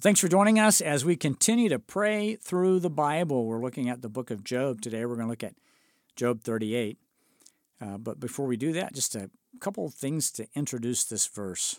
Thanks for joining us as we continue to pray through the Bible. We're looking at the book of Job today. We're going to look at Job 38. But before we do that, just a couple of things to introduce this verse.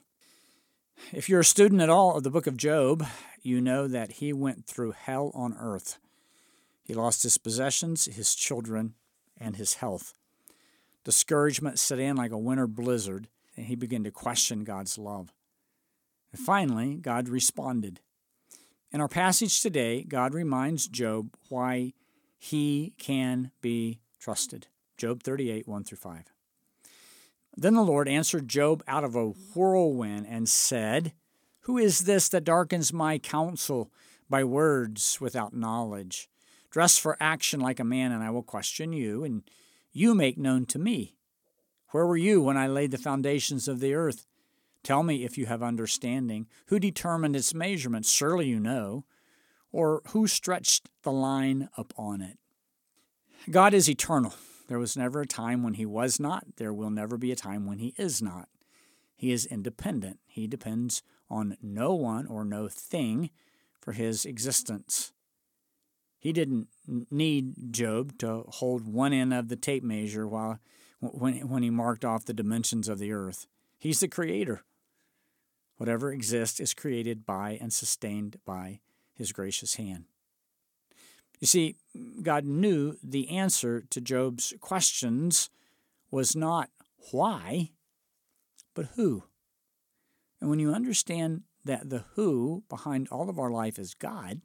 If you're a student at all of the book of Job, you know that he went through hell on earth. He lost his possessions, his children, and his health. Discouragement set in like a winter blizzard, and he began to question God's love. And finally, God responded. In our passage today, God reminds Job why he can be trusted. Job 38, 1-5. Then the Lord answered Job out of a whirlwind and said, "Who is this that darkens my counsel by words without knowledge? Dress for action like a man, and I will question you, and you make known to me. Where were you when I laid the foundations of the earth? Tell me if you have understanding. Who determined its measurements? Surely you know. Or who stretched the line upon it?" God is eternal. There was never a time when he was not. There will never be a time when he is not. He is independent. He depends on no one or no thing for his existence. He didn't need Job to hold one end of the tape measure when he marked off the dimensions of the earth. He's the creator. Whatever exists is created by and sustained by his gracious hand. You see, God knew the answer to Job's questions was not why, but who. And when you understand that the who behind all of our life is God,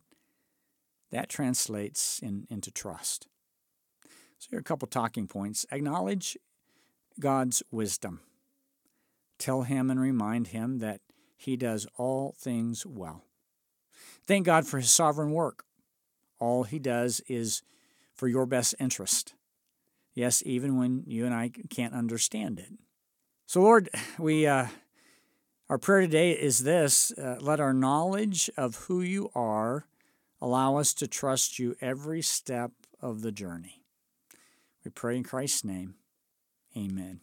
that translates into trust. So here are a couple talking points. Acknowledge God's wisdom. Tell him and remind him that he does all things well. Thank God for his sovereign work. All he does is for your best interest. Yes, even when you and I can't understand it. So Lord, our prayer today is this: let our knowledge of who you are allow us to trust you every step of the journey. We pray in Christ's name. Amen.